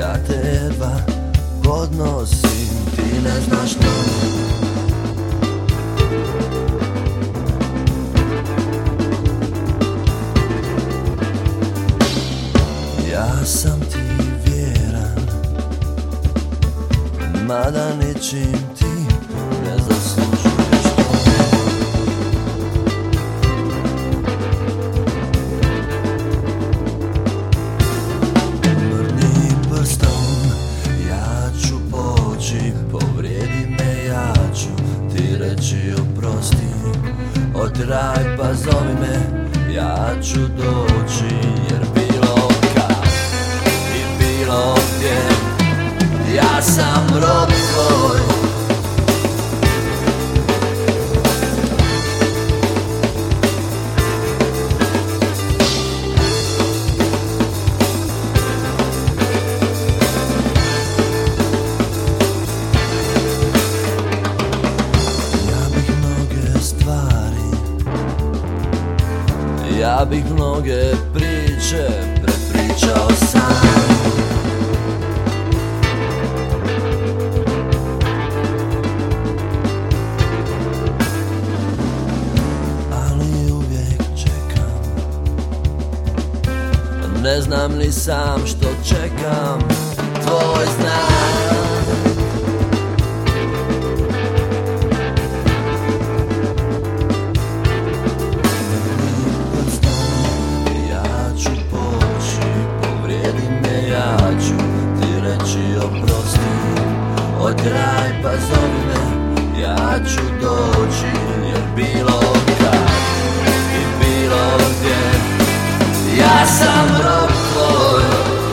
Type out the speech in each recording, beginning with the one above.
ja te jedva podnosim, ti ne znaš to. Ja sam ti vjeran, mada ničim ti ne zaslužuješ to. Mrni prstom, ja ću poći, povrijedi me, ja ću ti reći oprosti. Otiraj pa zovi me, ja ću doći, jer bilo kad i bilo gdje ja sam rob tvoj. Ja bih mnoge priče prepričao sam, ali uvijek čekam. Ne znam ni sam što čekam, tvoj znak. Otiraj pa zovi me, ja ću doći, jer bilo kad i bilo gdje ja sam rob tvoj.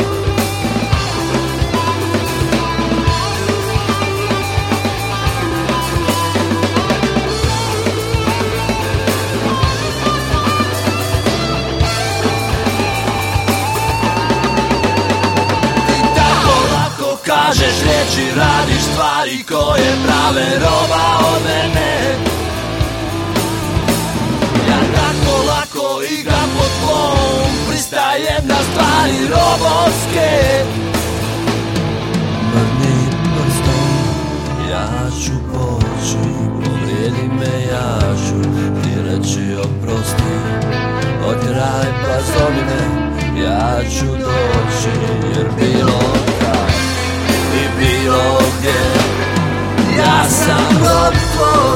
Kažeš riječi, radiš stvari koje prave roba od mene. Ja tako lako igram po tvom, pristajem na stvari robovske. Mrni prstom, ja ću poći, povrijedi me, ja ću ti reći oprosti. Otiraj pa zovi me, ja ću doći, jer bilo kad i bilo gdje ja sam rob tvoj.